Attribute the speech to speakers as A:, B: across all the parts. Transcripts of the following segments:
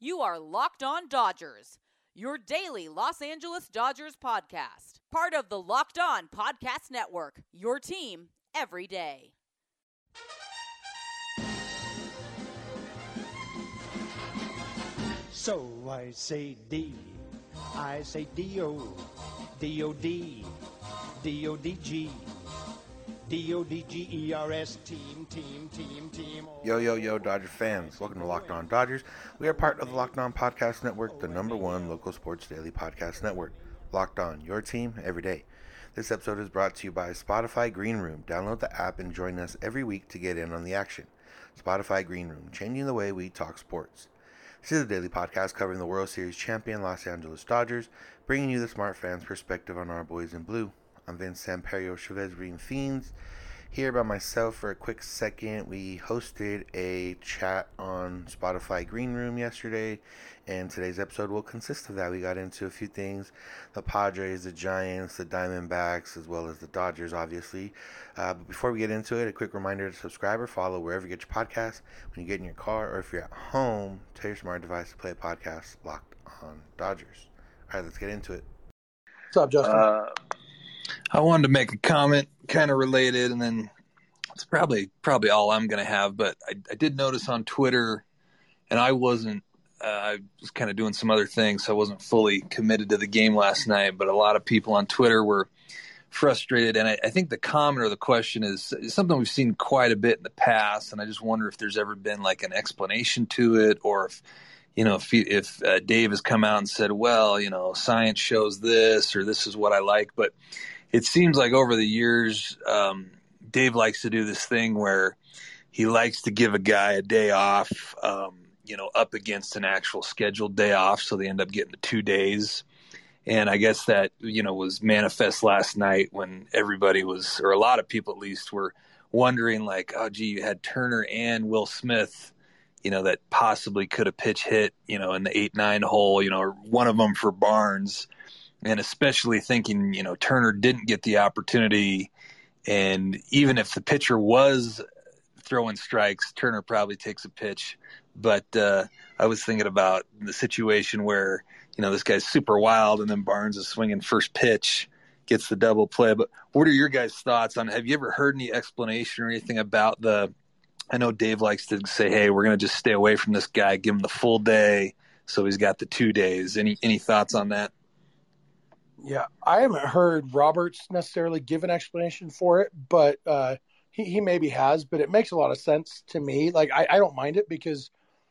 A: You are Locked On Dodgers, your daily Los Angeles Dodgers podcast. Part of the Locked On Podcast Network, your team every day.
B: So I say D, I say D-O, D-O-D, D-O-D-G, D-O-D-G-E-R-S, team.
C: Yo, Dodger fans. Welcome to Locked On Dodgers. We are part of the Locked On Podcast Network, the #1 local sports daily podcast network. Locked On, your team every day. This episode is brought to you by Spotify Green Room. Download the app and join us every week to get in on the action. Spotify Green Room, changing the way we talk sports. This is a daily podcast covering the World Series champion Los Angeles Dodgers, bringing you the smart fans' perspective on our boys in blue. I'm Vince Samperio, Chavez Green Fiends, here by myself for a quick second. We hosted a chat on Spotify Green Room yesterday, and today's episode will consist of that. We got into a few things: the Padres, the Giants, the Diamondbacks, as well as the Dodgers, obviously. But before we get into it, a quick reminder to subscribe or follow wherever you get your podcasts. When you get in your car or if you're at home, tell your smart device to play a podcast, Locked On Dodgers. All right, let's get into it.
D: What's up, Justin?
E: I wanted to make a comment kind of related, and then it's probably all I'm going to have, but I did notice on Twitter, and I was kind of doing some other things, so I wasn't fully committed to the game last night, but a lot of people on Twitter were frustrated, and I think the comment or the question is something we've seen quite a bit in the past, and I just wonder if there's ever been like an explanation to it, or if Dave has come out and said, well, science shows this, or this is what I like. But it seems like over the years, Dave likes to do this thing where he likes to give a guy a day off, up against an actual scheduled day off. So they end up getting the 2 days. And I guess that, was manifest last night when everybody was, or a lot of people at least, were wondering like, oh, gee, you had Turner and Will Smith, that possibly could have pitch hit, in the 8-9 hole, or one of them for Barnes. And especially thinking, Turner didn't get the opportunity. And even if the pitcher was throwing strikes, Turner probably takes a pitch. But I was thinking about the situation where, this guy's super wild and then Barnes is swinging first pitch, gets the double play. But what are your guys' thoughts on, have you ever heard any explanation or anything about I know Dave likes to say, hey, we're going to just stay away from this guy, give him the full day, so he's got the 2 days. Any thoughts on that?
D: Yeah, I haven't heard Roberts necessarily give an explanation for it, but he maybe has, but it makes a lot of sense to me. Like, I don't mind it because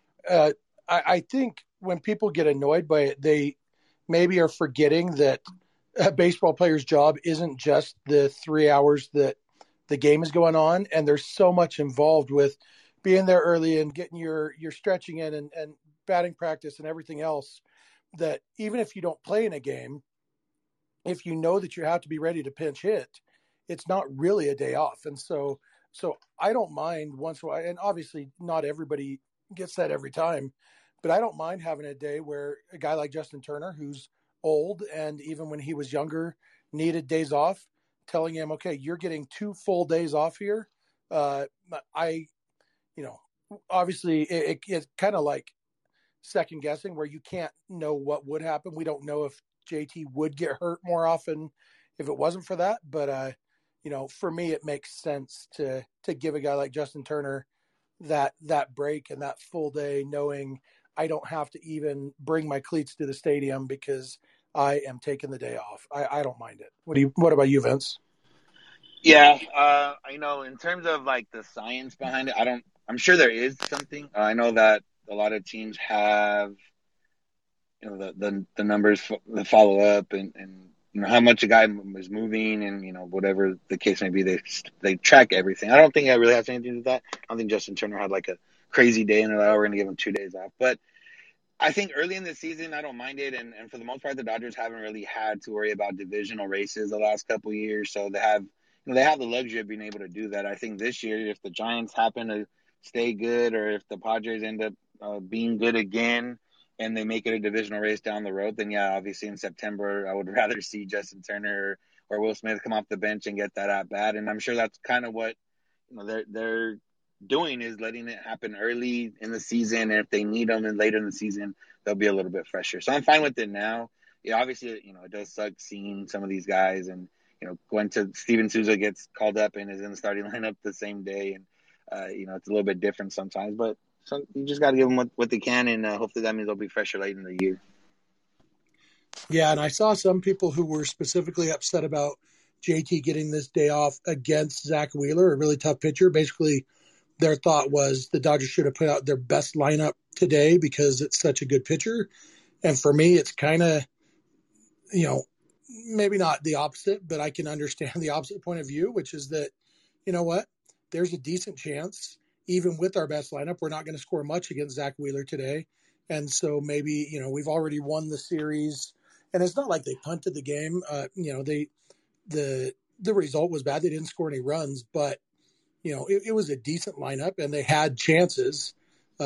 D: I think when people get annoyed by it, they maybe are forgetting that a baseball player's job isn't just the 3 hours that the game is going on, and there's so much involved with being there early and getting your stretching in and batting practice and everything else, that even if you don't play in a game, if you know that you have to be ready to pinch hit, it's not really a day off. And so I don't mind once in a while, and obviously not everybody gets that every time, but I don't mind having a day where a guy like Justin Turner, who's old and even when he was younger needed days off, telling him, okay, you're getting 2 full days off here. Obviously it's kind of like second guessing where you can't know what would happen. We don't know if JT would get hurt more often if it wasn't for that. But, for me, it makes sense to give a guy like Justin Turner that break and that full day, knowing I don't have to even bring my cleats to the stadium because I am taking the day off. I don't mind it. What about you, Vince?
F: Yeah, in terms of like the science behind it, I'm sure there is something. I know that a lot of teams have, the numbers, the follow up and how much a guy was moving and, whatever the case may be, they track everything. I don't think that really has anything to do with that. I don't think Justin Turner had like a crazy day and they're like, oh, we're going to give him 2 days off. But I think early in the season, I don't mind it. And for the most part, the Dodgers haven't really had to worry about divisional races the last couple of years. So they have the luxury of being able to do that. I think this year, if the Giants happen to stay good or if the Padres end up being good again and they make it a divisional race down the road, then yeah, obviously in September, I would rather see Justin Turner or Will Smith come off the bench and get that at bat. And I'm sure that's kind of what they're doing is letting it happen early in the season, and if they need them and later in the season, they'll be a little bit fresher. So I'm fine with it now. Yeah, obviously, it does suck seeing some of these guys, and going to Steven Souza gets called up and is in the starting lineup the same day, and it's a little bit different sometimes, but you just got to give them what they can, and hopefully that means they'll be fresher late in the year.
D: Yeah, and I saw some people who were specifically upset about JT getting this day off against Zach Wheeler, a really tough pitcher. Basically, their thought was the Dodgers should have put out their best lineup today because it's such a good pitcher. And for me, it's kind of, maybe not the opposite, but I can understand the opposite point of view, which is that, you know what, there's a decent chance, even with our best lineup, we're not going to score much against Zach Wheeler today. And so maybe, we've already won the series, and it's not like they punted the game. The result was bad. They didn't score any runs, but, it was a decent lineup and they had chances.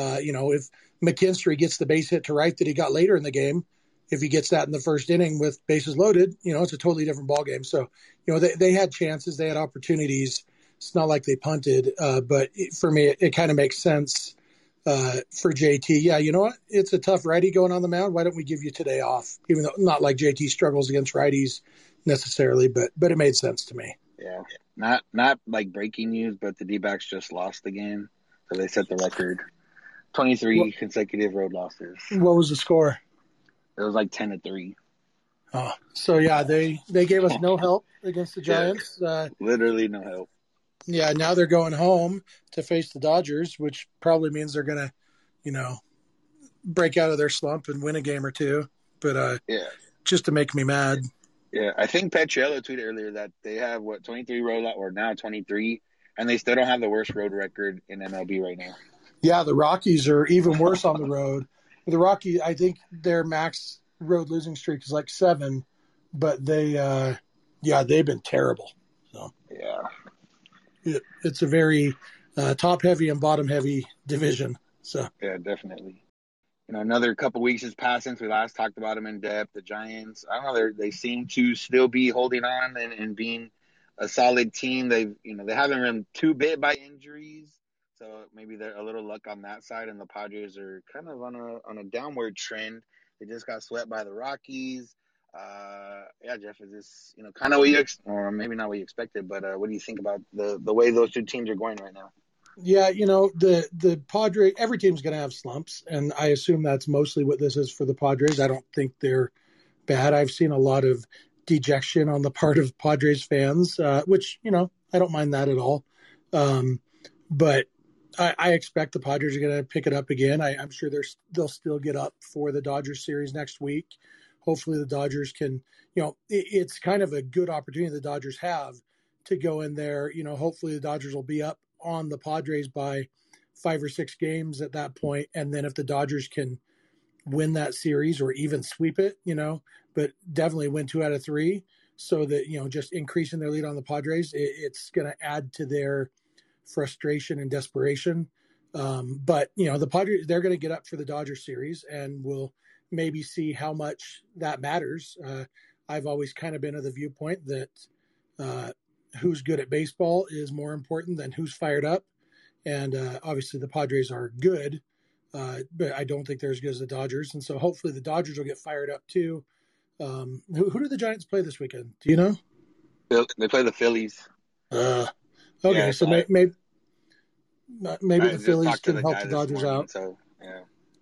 D: If McKinstry gets the base hit to right that he got later in the game, if he gets that in the first inning with bases loaded, it's a totally different ball game. So, they had chances, they had opportunities. It's not like they punted, but for me, it kind of makes sense for JT. Yeah, you know what? It's a tough righty going on the mound. Why don't we give you today off? Even though not like JT struggles against righties necessarily, but it made sense to me.
F: Yeah, not like breaking news, but the D-backs just lost again, so they set the record. 23 consecutive road losses.
D: What was the score?
F: It was like 10-3.
D: Oh, so yeah, they gave us no help against the Giants.
F: Literally no help.
D: Yeah, now they're going home to face the Dodgers, which probably means they're going to, break out of their slump and win a game or two. But just to make me mad.
F: Yeah, I think Petriello tweeted earlier that they have 23 road or now 23, and they still don't have the worst road record in MLB right now.
D: Yeah, the Rockies are even worse on the road. The Rockies, I think their max road losing streak is like 7, but they've been terrible. So
F: yeah,
D: it's a very top heavy and bottom heavy division. So
F: yeah, definitely. Another couple weeks has passed since we last talked about them in depth. The Giants, I don't know, they seem to still be holding on and being a solid team. They haven't been too bit by injuries, so maybe they're a little luck on that side. And the Padres are kind of on a downward trend. They just got swept by the Rockies. Jeff, is this kind of what you or maybe not what you expected, but what do you think about the way those two teams are going right now?
D: Yeah, the Padres, every team's going to have slumps, and I assume that's mostly what this is for the Padres. I don't think they're bad. I've seen a lot of dejection on the part of Padres fans, which, I don't mind that at all. But I expect the Padres are going to pick it up again. I'm sure they'll still get up for the Dodgers series next week. Hopefully the Dodgers can, it's kind of a good opportunity the Dodgers have to go in there. Hopefully the Dodgers will be up on the Padres by 5 or 6 games at that point. And then if the Dodgers can win that series or even sweep it, but definitely win 2 out of 3 so that, just increasing their lead on the Padres, it's going to add to their frustration and desperation. But, the Padres, they're going to get up for the Dodgers series and we'll maybe see how much that matters. I've always kind of been of the viewpoint that, who's good at baseball is more important than who's fired up. And obviously the Padres are good, but I don't think they're as good as the Dodgers. And so hopefully the Dodgers will get fired up too. Who do the Giants play this weekend? Do you know?
F: They play the Phillies.
D: Okay, yeah, so maybe the Phillies can help the Dodgers out.
F: So, yeah.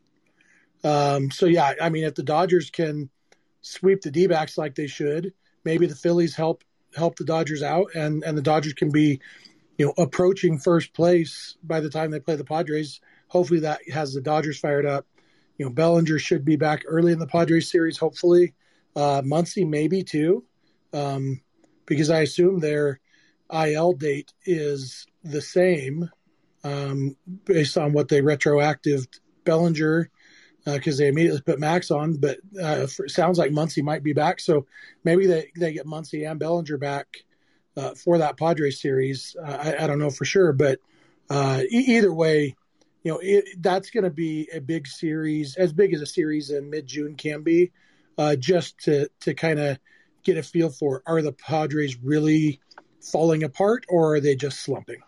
D: If the Dodgers can sweep the D-backs like they should, maybe the Phillies help the Dodgers out, and the Dodgers can be, approaching first place by the time they play the Padres. Hopefully that has the Dodgers fired up. Bellinger should be back early in the Padres series, hopefully. Muncy maybe too, because I assume their IL date is the same based on what they retroactive Bellinger, because they immediately put Max on, but it sounds like Muncy might be back. So maybe they get Muncy and Bellinger back for that Padres series. I don't know for sure, but either way, that's going to be a big series, as big as a series in mid-June can be, just to kind of get a feel for, are the Padres really falling apart or are they just slumping?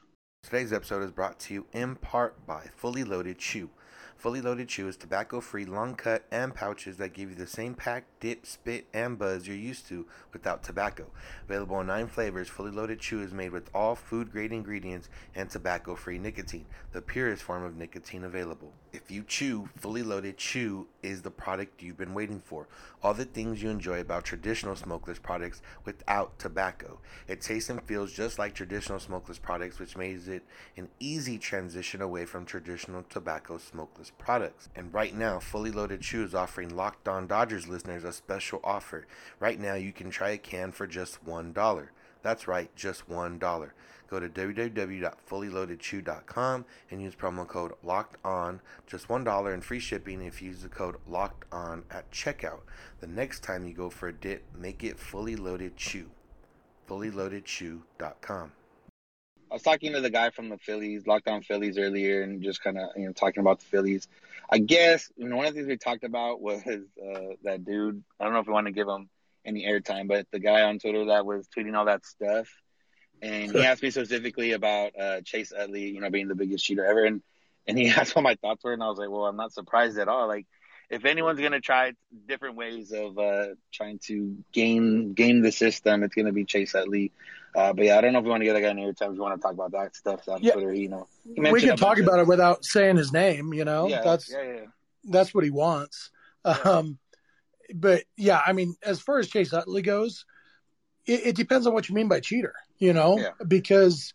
C: Today's episode is brought to you in part by Fully Loaded Chew. Fully Loaded Chew is tobacco-free, long cut, and pouches that give you the same pack, dip, spit, and buzz you're used to without tobacco. Available in 9 flavors, Fully Loaded Chew is made with all food-grade ingredients and tobacco-free nicotine, the purest form of nicotine available. If you chew, Fully Loaded Chew is the product you've been waiting for. All the things you enjoy about traditional smokeless products without tobacco. It tastes and feels just like traditional smokeless products, which makes it an easy transition away from traditional tobacco smokeless products. And right now, Fully Loaded Chew is offering Locked On Dodgers listeners a special offer. Right now, you can try a can for just $1. That's right, just $1. Go to www.fullyloadedchew.com and use promo code LOCKEDON, just $1 and free shipping if you use the code LOCKEDON at checkout. The next time you go for a dip, make it Fully Loaded Chew. fullyloadedchew.com.
F: I was talking to the guy from the Phillies, Locked On Phillies earlier, and just kind of talking about the Phillies. I guess one of the things we talked about was that dude. I don't know if we want to give him any airtime, but the guy on Twitter that was tweeting all that stuff, and he asked me specifically about Chase Utley, being the biggest cheater ever, and he asked what my thoughts were, and I was like, well, I'm not surprised at all. Like, if anyone's gonna try different ways of trying to game the system, it's gonna be Chase Utley. But yeah, I don't know if we want to get that guy in airtime. If you want to talk about that stuff on Twitter, he
D: we can talk about it without saying his name. That's what he wants.
F: Yeah.
D: But yeah, I mean, as far as Chase Utley goes, it depends on what you mean by cheater. Because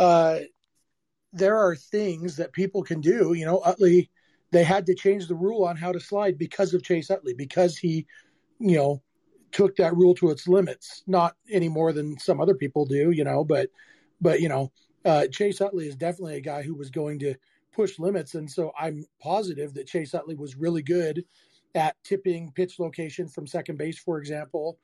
D: there are things that people can do. Utley, they had to change the rule on how to slide because of Chase Utley, because he, took that rule to its limits, not any more than some other people do, but Chase Utley is definitely a guy who was going to push limits. And so I'm positive that Chase Utley was really good at tipping pitch location from second base, for example,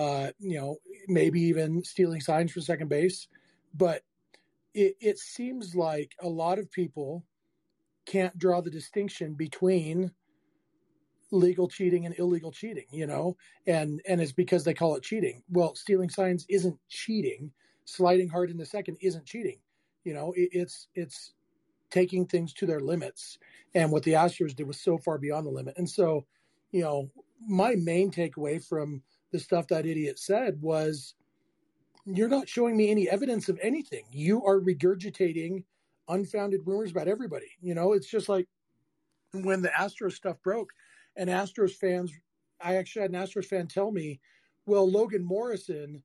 D: maybe even stealing signs from second base. But it seems like a lot of people can't draw the distinction between legal cheating and illegal cheating, and it's because they call it cheating. Well, stealing signs isn't cheating. Sliding hard into second isn't cheating. It's taking things to their limits. And what the Astros did was so far beyond the limit. And so, my main takeaway from the stuff that idiot said was, you're not showing me any evidence of anything. You are regurgitating unfounded rumors about everybody. It's just like when the Astros stuff broke, and Astros fans, I actually had an Astros fan tell me, well, Logan Morrison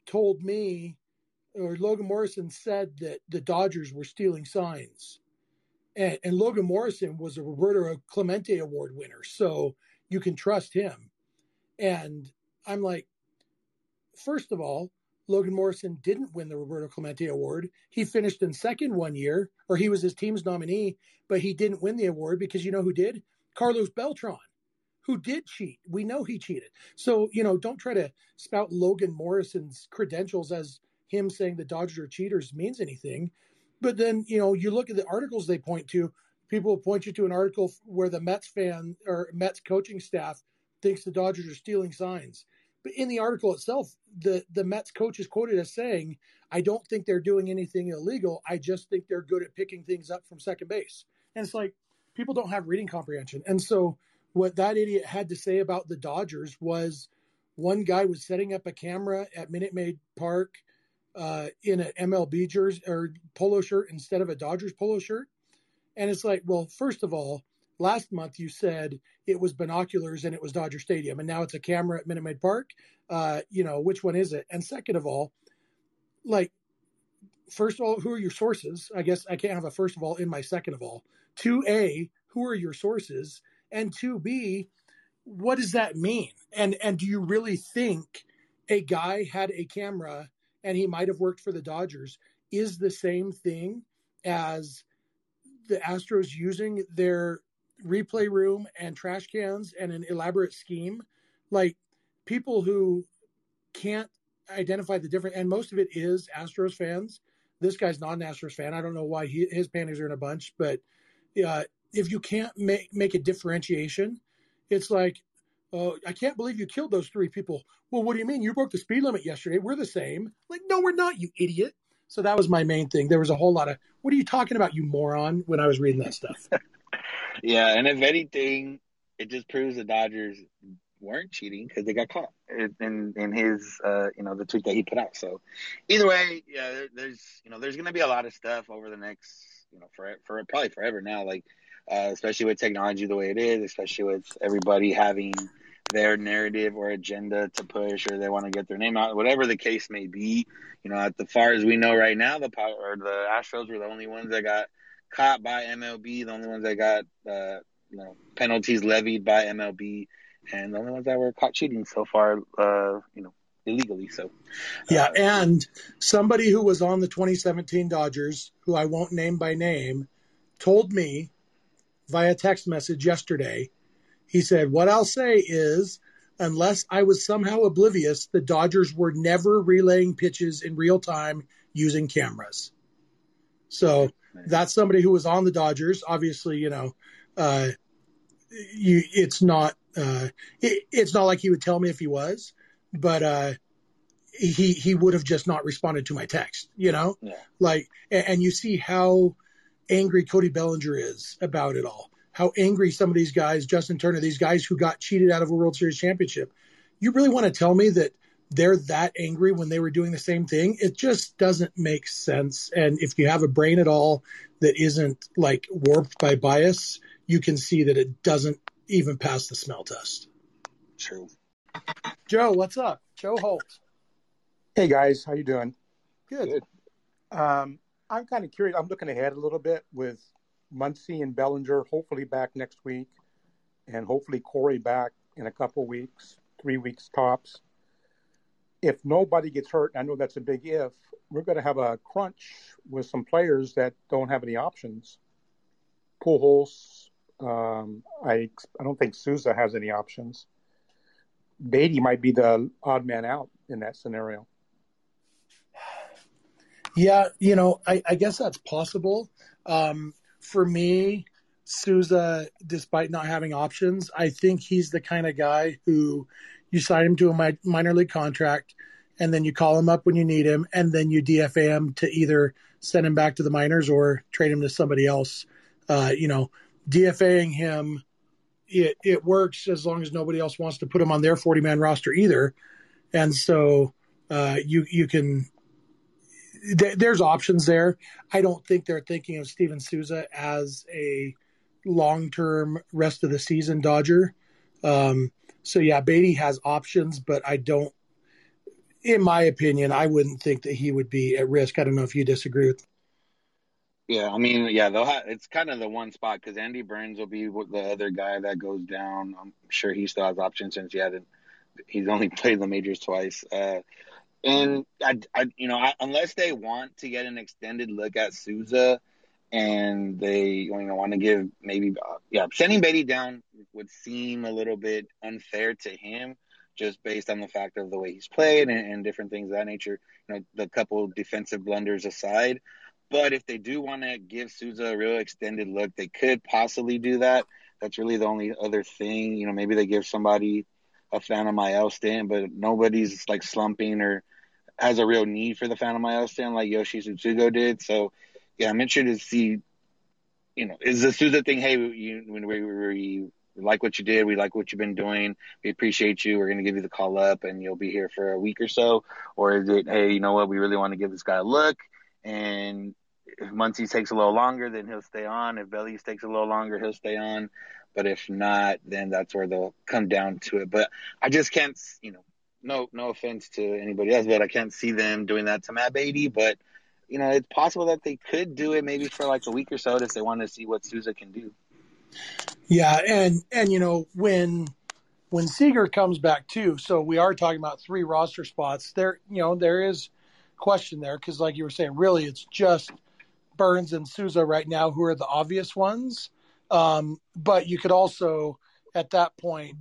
D: said that the Dodgers were stealing signs. And Logan Morrison was a Roberto Clemente Award winner, so you can trust him. And I'm like, first of all, Logan Morrison didn't win the Roberto Clemente Award. He finished in second one year, or he was his team's nominee, but he didn't win the award because you know who did? Carlos Beltran, who did cheat. We know he cheated. So, don't try to spout Logan Morrison's credentials as him saying the Dodgers are cheaters means anything. But then, you look at the articles they point to. People will point you to an article where the Mets fan or Mets coaching staff thinks the Dodgers are stealing signs. But in the article itself, the Mets coach is quoted as saying, I don't think they're doing anything illegal. I just think they're good at picking things up from second base. And it's like, people don't have reading comprehension. And so what that idiot had to say about the Dodgers was, one guy was setting up a camera at Minute Maid Park in an MLB jersey or polo shirt instead of a Dodgers polo shirt. And it's like, well, first of all, last month you said it was binoculars and it was Dodger Stadium, and now it's a camera at Minute Maid Park. Which one is it? And second of all, first of all, who are your sources? I guess I can't have a first of all in my second of all. 2A, who are your sources? And 2B, what does that mean? And do you really think a guy had a camera and he might have worked for the Dodgers is the same thing as the Astros using their replay room and trash cans and an elaborate scheme? Like, people who can't identify the difference, and most of it is Astros fans. This guy's not an Astros fan. I don't know why his panties are in a bunch, but if you can't make a differentiation, it's like, I can't believe you killed those 3 people. Well, what do you mean? You broke the speed limit yesterday. We're the same. Like, no, we're not, you idiot. So that was my main thing. There was a whole lot of, what are you talking about, you moron, when I was reading that stuff.
F: Yeah, and if anything, it just proves the Dodgers weren't cheating because they got caught in his the tweet that he put out. So either way, yeah, there's going to be a lot of stuff over the next for probably forever now, like especially with technology the way it is, especially with everybody having their narrative or agenda to push, or they want to get their name out, whatever the case may be. As far as we know right now, the Astros were the only ones that got caught by MLB, the only ones that got penalties levied by MLB, and the only ones that were caught cheating so far, illegally. So,
D: yeah, and somebody who was on the 2017 Dodgers, who I won't name by name, told me via text message yesterday. He said, "What I'll say is, unless I was somehow oblivious, the Dodgers were never relaying pitches in real time using cameras." So that's somebody who was on the Dodgers. Obviously, it's not like he would tell me if he was, but he would have just not responded to my text, Yeah. And you see how angry Cody Bellinger is about it all. How angry some of these guys, Justin Turner, these guys who got cheated out of a World Series championship. You really want to tell me that they're that angry when they were doing the same thing? It just doesn't make sense. And if you have a brain at all that isn't like warped by bias, you can see that it doesn't even pass the smell test.
F: True.
D: Joe, what's up? Joe Holt.
G: Hey guys, how you doing?
D: Good.
G: I'm kind of curious. I'm looking ahead a little bit with Muncy and Bellinger hopefully back next week, and hopefully Corey back in a couple weeks, 3 weeks tops. If nobody gets hurt, I know that's a big if, we're going to have a crunch with some players that don't have any options. Pujols, I don't think Souza has any options. Beatty might be the odd man out in that scenario.
D: Yeah, I guess that's possible. For me, Souza, despite not having options, I think he's the kind of guy who you sign him to a minor league contract, and then you call him up when you need him, and then you DFA him to either send him back to the minors or trade him to somebody else. DFAing him, it works as long as nobody else wants to put him on their 40-man roster either. And so you can – there's options there. I don't think they're thinking of Steven Souza as a long-term rest of the season Dodger. So yeah, Beatty has options, but I don't, in my opinion, I wouldn't think that he would be at risk. I don't know if you disagree with.
F: Yeah, I mean, yeah, it's kind of the one spot because Andy Burns will be the other guy that goes down. I'm sure he still has options since he's only played the majors twice. And unless they want to get an extended look at Souza, and they want to give sending Beatty down would seem a little bit unfair to him, just based on the fact of the way he's played and different things of that nature. The couple defensive blunders aside. But if they do want to give Souza a real extended look, they could possibly do that. That's really the only other thing. Maybe they give somebody a Phantom IL stint, but nobody's like slumping or has a real need for the Phantom IL stint like Yoshi Tsutsugo did. So, yeah, I'm interested to see, is the Souza thing, hey, we like what you did, we like what you've been doing, we appreciate you, we're going to give you the call up and you'll be here for a week or so? Or is it, hey, you know what, we really want to give this guy a look, and if Muncy takes a little longer, then he'll stay on. If Bellies takes a little longer, he'll stay on. But if not, then that's where they'll come down to it. But I just can't, no offense to anybody else, but I can't see them doing that to Matt Beatty. But, it's possible that they could do it maybe for like a week or so if they want to see what Souza can do.
D: Yeah, and when Seager comes back too, so we are talking about 3 roster spots. There is question there because, like you were saying, really it's just Burns and Souza right now who are the obvious ones. But you could also, at that point,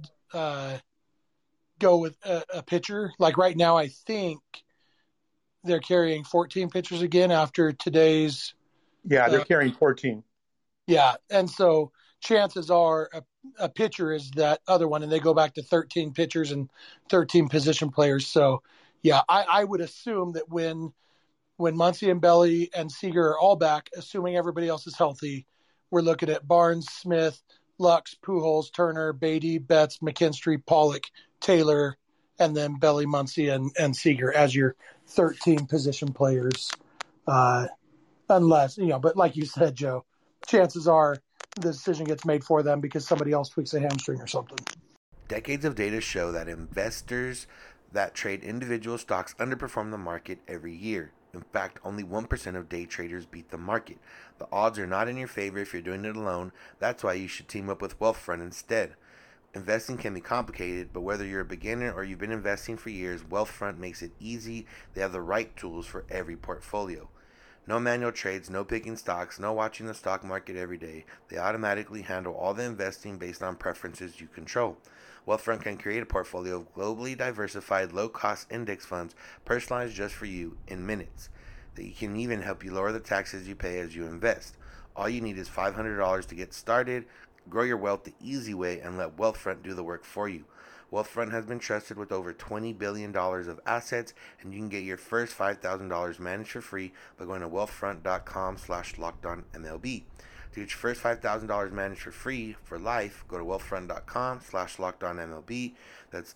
D: go with a pitcher. Like right now, I think they're carrying 14 pitchers again after today's.
G: Yeah, they're carrying 14.
D: Yeah, and so chances are a pitcher is that other one, and they go back to 13 pitchers and 13 position players. So, yeah, I would assume that when when Muncy and Belly and Seager are all back, assuming everybody else is healthy, we're looking at Barnes, Smith, Lux, Pujols, Turner, Beatty, Betts, McKinstry, Pollock, Taylor, and then Belly, Muncy, and Seager as your 13 position players. Unless, but like you said, Joe, chances are the decision gets made for them because somebody else tweaks a hamstring or something.
C: Decades of data show that investors that trade individual stocks underperform the market every year. In fact, only 1% of day traders beat the market. The odds are not in your favor if you're doing it alone. That's why you should team up with Wealthfront instead. Investing can be complicated, but whether you're a beginner or you've been investing for years, Wealthfront makes it easy. They have the right tools for every portfolio. No manual trades, no picking stocks, no watching the stock market every day. They automatically handle all the investing based on preferences you control. Wealthfront can create a portfolio of globally diversified, low-cost index funds personalized just for you in minutes. They can even help you lower the taxes you pay as you invest. All you need is $500 to get started. Grow your wealth the easy way and let Wealthfront do the work for you. Wealthfront has been trusted with over $20 billion of assets, and you can get your first $5,000 managed for free by going to wealthfront.com/lockedonmlb. To get your first $5,000 managed for free for life, go to wealthfront.com/lockedonmlb. That's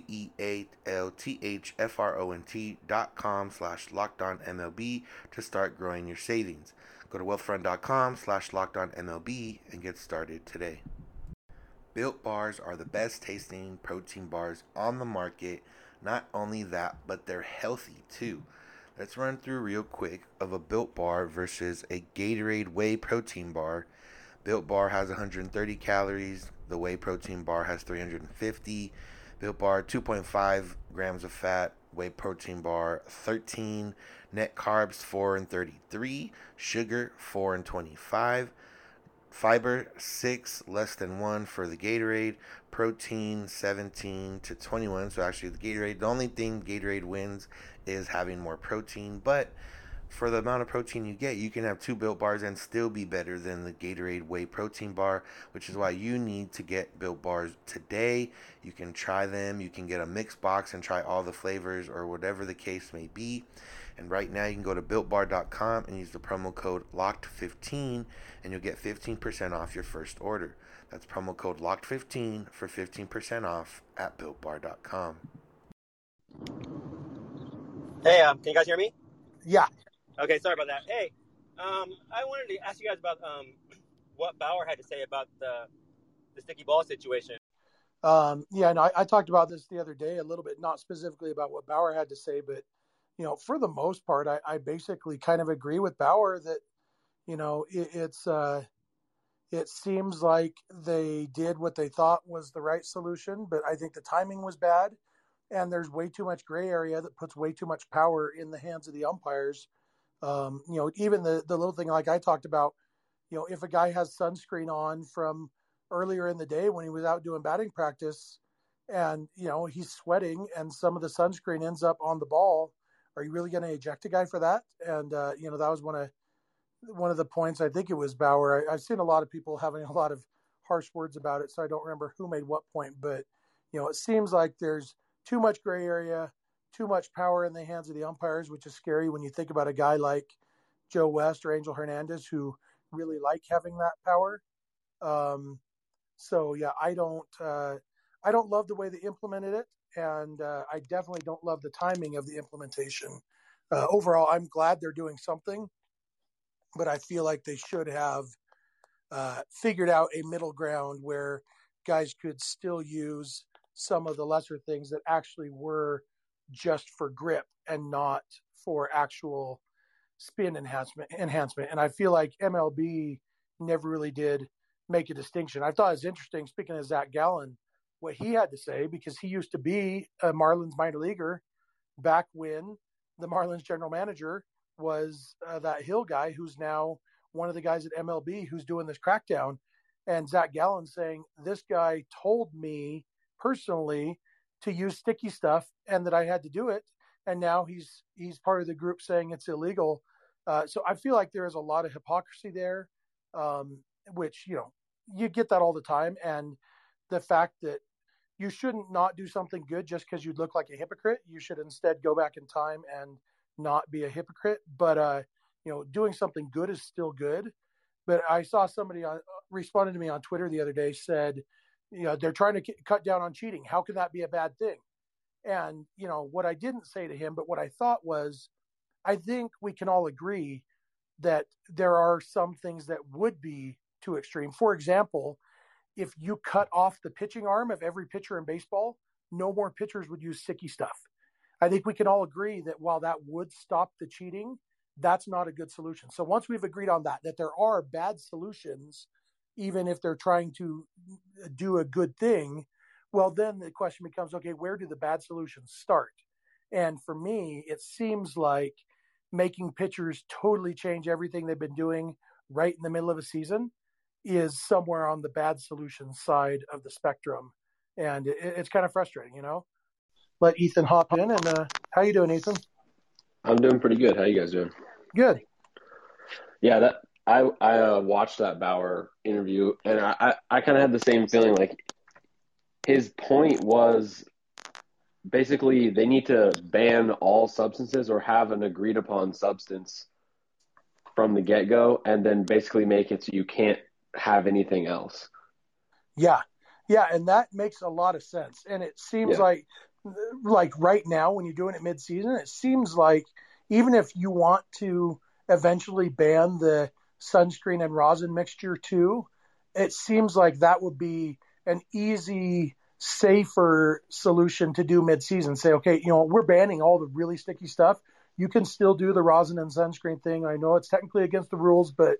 C: wealthfront.com/lockedonmlb to start growing your savings. Go to wealthfront.com/lockedonmlb and get started today. Built bars are the best tasting protein bars on the market. Not only that, but they're healthy too. Let's run through real quick of a Built bar versus a Gatorade whey protein bar. Built bar has 130 calories. The whey protein bar has 350. Built bar 2.5 grams of fat. Whey protein bar 13. Net carbs 4 and 33. Sugar 4 and 25. Fiber 6, less than 1 for the Gatorade. Protein 17 to 21. So actually the only thing Gatorade wins is having more protein. But for the amount of protein you get, you can have 2 Built bars and still be better than the Gatorade whey protein bar, which is why you need to get Built bars today. You can try them. You can get a mixed box and try all the flavors or whatever the case may be. And right now you can go to BuiltBar.com and use the promo code LOCKED15 and you'll get 15% off your first order. That's promo code LOCKED15 for 15% off at BuiltBar.com.
H: Hey, can you guys hear me?
D: Yeah.
H: Okay, sorry about that. Hey, I wanted to ask you guys about what Bauer had to say about the sticky ball situation.
D: I talked about this the other day a little bit, not specifically about what Bauer had to say, but for the most part, I basically kind of agree with Bauer that, it seems like they did what they thought was the right solution, but I think the timing was bad, and there's way too much gray area that puts way too much power in the hands of the umpires. Even the little thing like I talked about, if a guy has sunscreen on from earlier in the day when he was out doing batting practice and, he's sweating and some of the sunscreen ends up on the ball, are you really going to eject a guy for that? And, that was one of the points. I think it was Bauer. I've seen a lot of people having a lot of harsh words about it, so I don't remember who made what point. But, it seems like there's too much gray area, too much power in the hands of the umpires, which is scary when you think about a guy like Joe West or Angel Hernandez who really like having that power. I don't love the way they implemented it. And I definitely don't love the timing of the implementation. Overall, I'm glad they're doing something, but I feel like they should have figured out a middle ground where guys could still use some of the lesser things that actually were just for grip and not for actual spin enhancement. And I feel like MLB never really did make a distinction. I thought it was interesting, speaking of Zach Gallen, what he had to say, because he used to be a Marlins minor leaguer back when the Marlins general manager was that Hill guy who's now one of the guys at MLB who's doing this crackdown. And Zach Gallen saying, this guy told me personally to use sticky stuff and that I had to do it. And now he's part of the group saying it's illegal. So I feel like there is a lot of hypocrisy there, which, you get that all the time. And the fact that you shouldn't not do something good just because you look like a hypocrite. You should instead go back in time and not be a hypocrite, but doing something good is still good. But I saw somebody responded to me on Twitter the other day, said, they're trying to cut down on cheating. How can that be a bad thing? And, what I didn't say to him, but what I thought was, I think we can all agree that there are some things that would be too extreme. For example, if you cut off the pitching arm of every pitcher in baseball, no more pitchers would use sticky stuff. I think we can all agree that while that would stop the cheating, that's not a good solution. So once we've agreed on that there are bad solutions, even if they're trying to do a good thing, well, then the question becomes, okay, where do the bad solutions start? And for me, it seems like making pitchers totally change everything they've been doing right in the middle of a season is somewhere on the bad solution side of the spectrum. And it's kind of frustrating, Let Ethan hop in. And how you doing, Ethan?
I: I'm doing pretty good. How you guys doing?
D: Good.
I: Yeah, I watched that Bauer interview, and I kind of had the same feeling. Like, his point was basically they need to ban all substances or have an agreed upon substance from the get-go, and then basically make it so you can't have anything else.
D: Yeah, and that makes a lot of sense. And it seems like right now when you're doing it mid-season, it seems like even if you want to eventually ban the sunscreen and rosin mixture too, it seems like that would be an easy, safer solution to do mid-season. Say, okay, we're banning all the really sticky stuff. You can still do the rosin and sunscreen thing. I know it's technically against the rules, but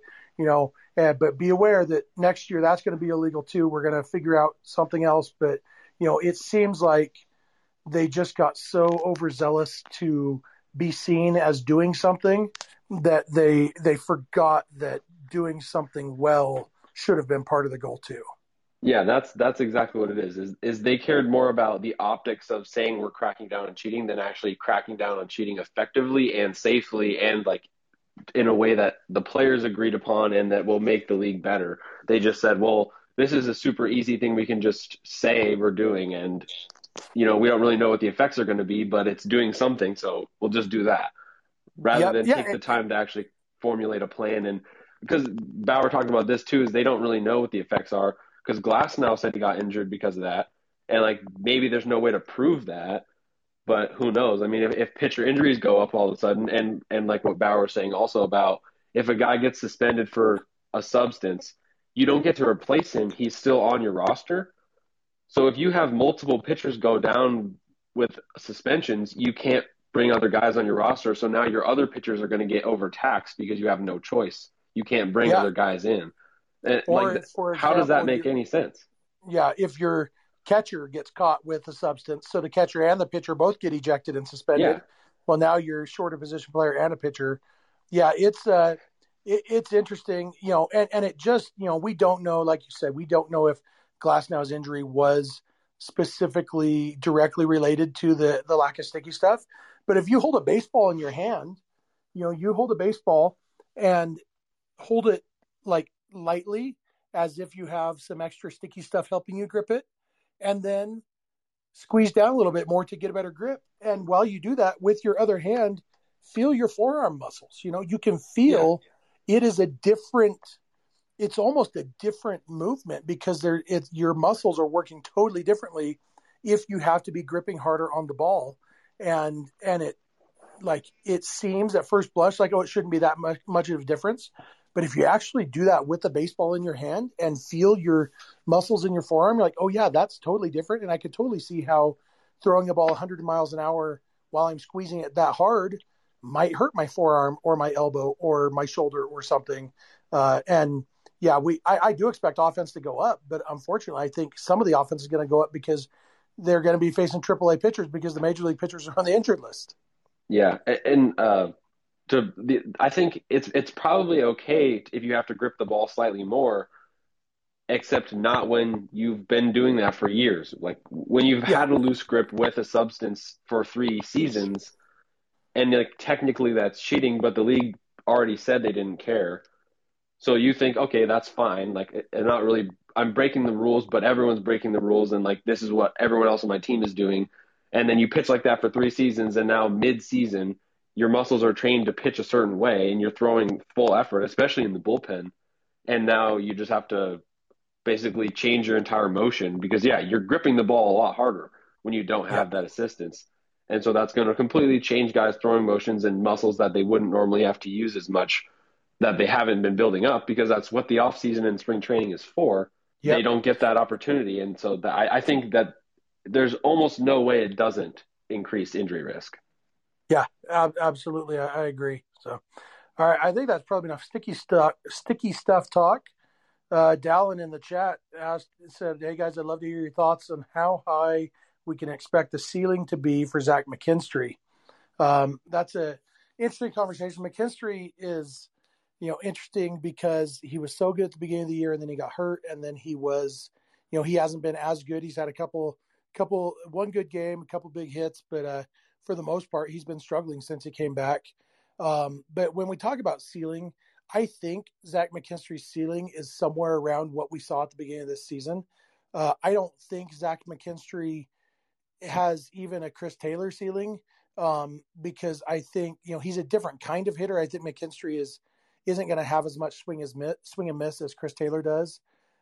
D: but be aware that next year that's going to be illegal too. We're going to figure out something else. But it seems like they just got so overzealous to be seen as doing something that they forgot that doing something well should have been part of the goal too.
I: Yeah, that's exactly what it is they cared more about the optics of saying we're cracking down on cheating than actually cracking down on cheating effectively and safely and like in a way that the players agreed upon and that will make the league better. They just said, well, this is a super easy thing we can just say we're doing, and we don't really know what the effects are going to be, but it's doing something, so we'll just do that rather than take the time to actually formulate a plan. And because Bauer talked about this too, is they don't really know what the effects are. Because Glasnow said he got injured because of that. And, maybe there's no way to prove that, but who knows? I mean, if pitcher injuries go up all of a sudden, and like what Bauer was saying also about if a guy gets suspended for a substance, you don't get to replace him. He's still on your roster. So if you have multiple pitchers go down with suspensions, you can't bring other guys on your roster. So now your other pitchers are going to get overtaxed because you have no choice. You can't bring other guys in. For example, how does that make any sense?
D: Yeah, if your catcher gets caught with a substance, so the catcher and the pitcher both get ejected and suspended. Yeah. Well, now you're short a position player and a pitcher. Yeah, it's interesting, and it just, we don't know, like you said, we don't know if Glasnow's injury was specifically directly related to the lack of sticky stuff. But if you hold a baseball in your hand, you hold a baseball and hold it lightly as if you have some extra sticky stuff helping you grip it, and then squeeze down a little bit more to get a better grip. And while you do that with your other hand, feel your forearm muscles. You can feel it is it's almost a different movement because your muscles are working totally differently if you have to be gripping harder on the ball. And it seems at first blush like, it shouldn't be that much of a difference. But if you actually do that with the baseball in your hand and feel your muscles in your forearm, you're like, oh, yeah, that's totally different. And I could totally see how throwing a ball 100 miles an hour while I'm squeezing it that hard might hurt my forearm or my elbow or my shoulder or something. I do expect offense to go up. But unfortunately, I think some of the offense is going to go up because they're going to be facing AAA pitchers because the major league pitchers are on the injured list.
I: Yeah. And I think it's probably okay if you have to grip the ball slightly more, except not when you've been doing that for years. Like when you've had a loose grip with a substance for 3 seasons, and technically that's cheating, but the league already said they didn't care. So you think, okay, that's fine. I'm breaking the rules, but everyone's breaking the rules, and this is what everyone else on my team is doing. And then you pitch like that for 3 seasons, and now mid-season your muscles are trained to pitch a certain way and you're throwing full effort, especially in the bullpen. And now you just have to basically change your entire motion because, yeah, you're gripping the ball a lot harder when you don't have that assistance. And so that's going to completely change guys' throwing motions and muscles that they wouldn't normally have to use as much, that they haven't been building up, because that's what the offseason and spring training is for. They don't get that opportunity. And so I think that there's almost no way it doesn't increase injury risk.
D: Yeah, absolutely. I agree. So, all right, I think that's probably enough sticky stuff talk. Dallin in the chat said, "Hey guys, I'd love to hear your thoughts on how high we can expect the ceiling to be for Zach McKinstry." That's a interesting conversation. McKinstry is, interesting because he was so good at the beginning of the year, and then he got hurt, and then he was, he hasn't been as good. He's had one good game, a couple big hits, but for the most part, he's been struggling since he came back. But when we talk about ceiling, I think Zach McKinstry's ceiling is somewhere around what we saw at the beginning of this season. I don't think Zach McKinstry has even a Chris Taylor ceiling, because I think, he's a different kind of hitter. I think McKinstry isn't going to have as much swing and miss as Chris Taylor does.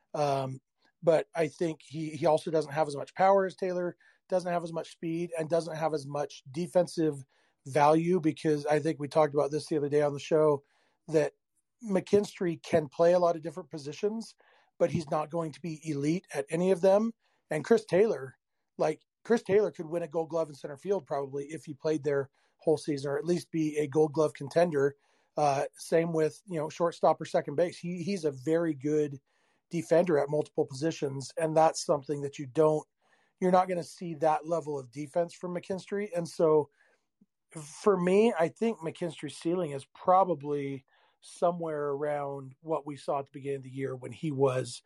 D: But I think he also doesn't have as much power as Taylor, doesn't have as much speed, and doesn't have as much defensive value, because I think we talked about this the other day on the show, that McKinstry can play a lot of different positions, but he's not going to be elite at any of them. And Chris Taylor could win a Gold Glove in center field probably if he played there whole season, or at least be a Gold Glove contender. Same with, shortstop or second base. He's a very good defender at multiple positions, and that's something that you're not going to see that level of defense from McKinstry. And so for me, I think McKinstry's ceiling is probably somewhere around what we saw at the beginning of the year when he was,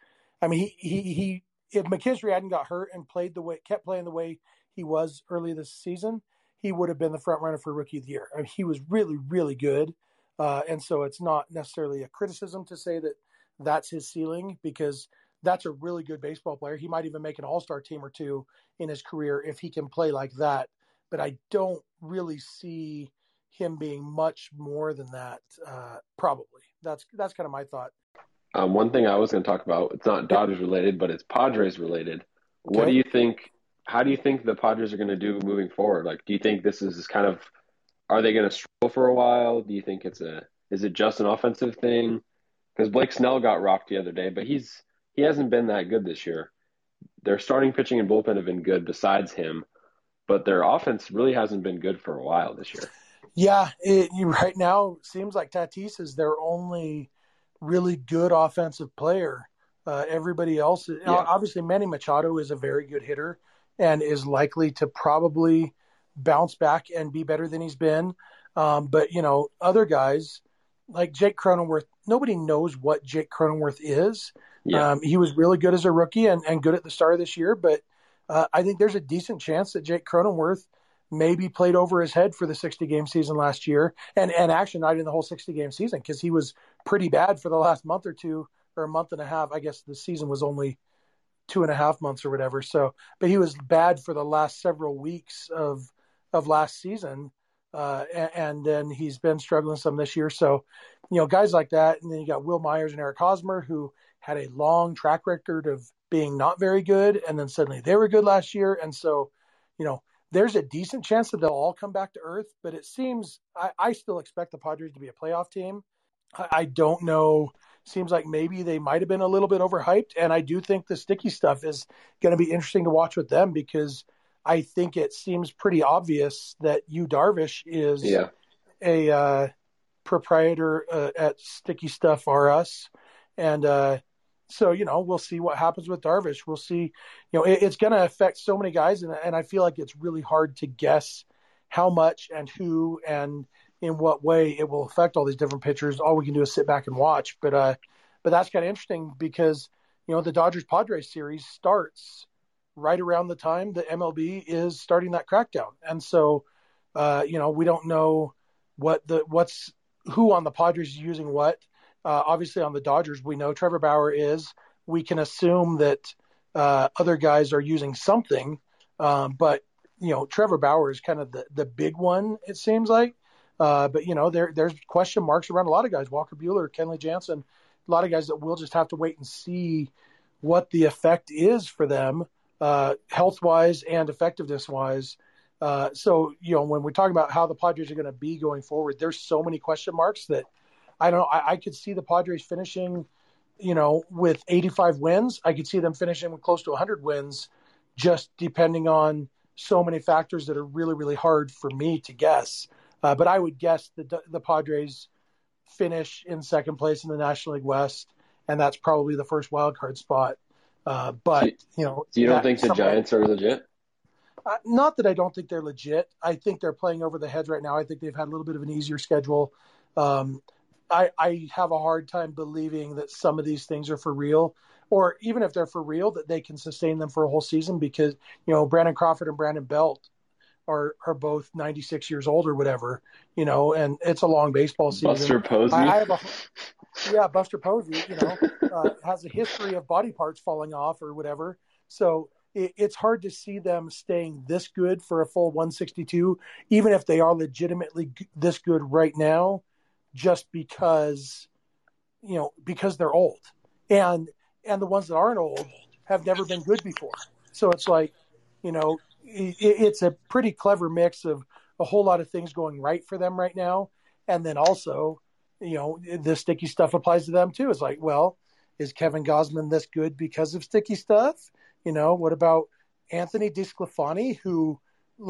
D: he if McKinstry hadn't got hurt and kept playing the way he was early this season, he would have been the front runner for Rookie of the Year. He was really, really good. And so it's not necessarily a criticism to say that that's his ceiling, because that's a really good baseball player. He might even make an all-star team or two in his career if he can play like that. But I don't really see him being much more than that, probably. That's kind of my thought.
I: One thing I was going to talk about, it's not Dodgers related, but it's Padres related. Okay. What do you think? How do you think the Padres are going to do moving forward? Like, do you think this is kind of, are they going to struggle for a while? Do you think is it just an offensive thing? Because Blake Snell got rocked the other day, but he hasn't been that good this year. Their starting pitching and bullpen have been good besides him, but their offense really hasn't been good for a while this year.
D: Yeah, right now seems like Tatis is their only really good offensive player. Everybody else, obviously Manny Machado is a very good hitter and is likely to probably bounce back and be better than he's been. But, other guys like Jake Cronenworth, nobody knows what Jake Cronenworth is. Yeah. He was really good as a rookie and good at the start of this year, but I think there's a decent chance that Jake Cronenworth maybe played over his head for the 60-game season last year, and actually not in the whole 60-game season, because he was pretty bad for the last month or two, or a month and a half. I guess the season was only 2.5 months or whatever. So, but he was bad for the last several weeks of last season, and then he's been struggling some this year. So, guys like that, and then you got Will Myers and Eric Hosmer, who had a long track record of being not very good, and then suddenly they were good last year, and so, there's a decent chance that they'll all come back to earth, but it seems I still expect the Padres to be a playoff team. I don't know. Seems like maybe they might have been a little bit overhyped, and I do think the sticky stuff is going to be interesting to watch with them, because I think it seems pretty obvious that Yu Darvish is a proprietor at Sticky Stuff R Us, and so, we'll see what happens with Darvish. We'll see, it's going to affect so many guys. And I feel like it's really hard to guess how much and who and in what way it will affect all these different pitchers. All we can do is sit back and watch. But that's kind of interesting because, the Dodgers-Padres series starts right around the time the MLB is starting that crackdown. And so, we don't know who on the Padres is using what. Obviously, on the Dodgers, we know Trevor Bauer is. We can assume that other guys are using something, but Trevor Bauer is kind of the big one. It seems like But, there's question marks around a lot of guys, Walker Buehler, Kenley Jansen, a lot of guys that we'll just have to wait and see what the effect is for them, health-wise and effectiveness-wise. So, when we talk about how the Padres are going to be going forward, there's so many question marks that I don't know. I could see the Padres finishing, with 85 wins. I could see them finishing with close to 100 wins, just depending on so many factors that are really, really hard for me to guess. But I would guess the Padres finish in second place in the National League West, and that's probably the first wild card spot. But,
I: So you don't think the Giants are legit?
D: Not that I don't think they're legit. I think they're playing over the heads right now. I think they've had a little bit of an easier schedule. I have a hard time believing that some of these things are for real, or even if they're for real, that they can sustain them for a whole season because, Brandon Crawford and Brandon Belt are both 96 years old or whatever, and it's a long baseball season.
I: Buster Posey.
D: Buster Posey, has a history of body parts falling off or whatever. So it's hard to see them staying this good for a full 162, even if they are legitimately this good right now, just because they're old. And the ones that aren't old have never been good before. So it's like, it's a pretty clever mix of a whole lot of things going right for them right now. And then also, the sticky stuff applies to them too. It's like, well, is Kevin Gausman this good because of sticky stuff? What about Anthony DeSclafani, who,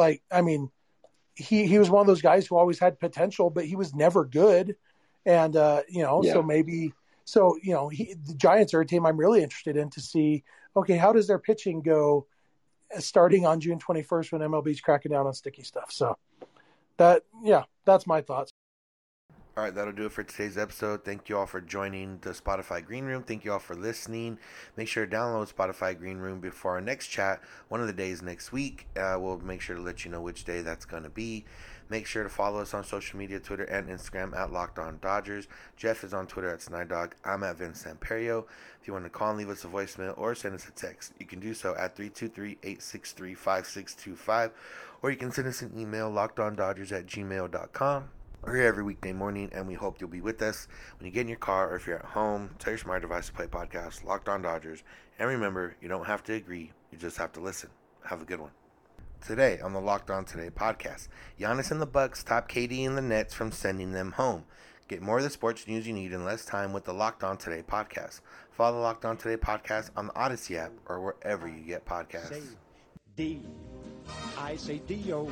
D: he was one of those guys who always had potential, but he was never good. And, so maybe, the Giants are a team I'm really interested in to see, okay, how does their pitching go starting on June 21st when MLB's cracking down on sticky stuff? So that's my thoughts.
C: All right, that'll do it for today's episode. Thank you all for joining the Spotify Green Room. Thank you all for listening. Make sure to download Spotify Green Room before our next chat, one of the days next week. We'll make sure to let you know which day that's going to be. Make sure to follow us on social media, Twitter and Instagram at Locked On Dodgers. Jeff is on Twitter at Snydog. I'm at Vince Samperio. If you want to call and leave us a voicemail or send us a text, you can do so at 323-863-5625, or you can send us an email, lockedondodgers@gmail.com. We're here every weekday morning, and we hope you'll be with us when you get in your car or if you're at home. Tell your smart device to play podcast, Locked On Dodgers. And remember, you don't have to agree. You just have to listen. Have a good one. Today on the Locked On Today podcast, Giannis and the Bucks stop KD and the Nets from sending them home. Get more of the sports news you need in less time with the Locked On Today podcast. Follow the Locked On Today podcast on the Odyssey app or wherever you get podcasts.
B: Say D. I say D-O.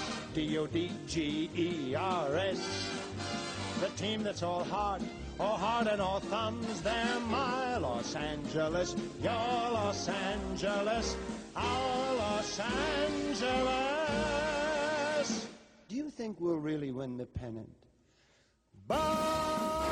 B: D-O-D-G-E-R-S. The team that's all heart and all thumbs. They're my Los Angeles, your Los Angeles, our Los Angeles. Do you think we'll really win the pennant? But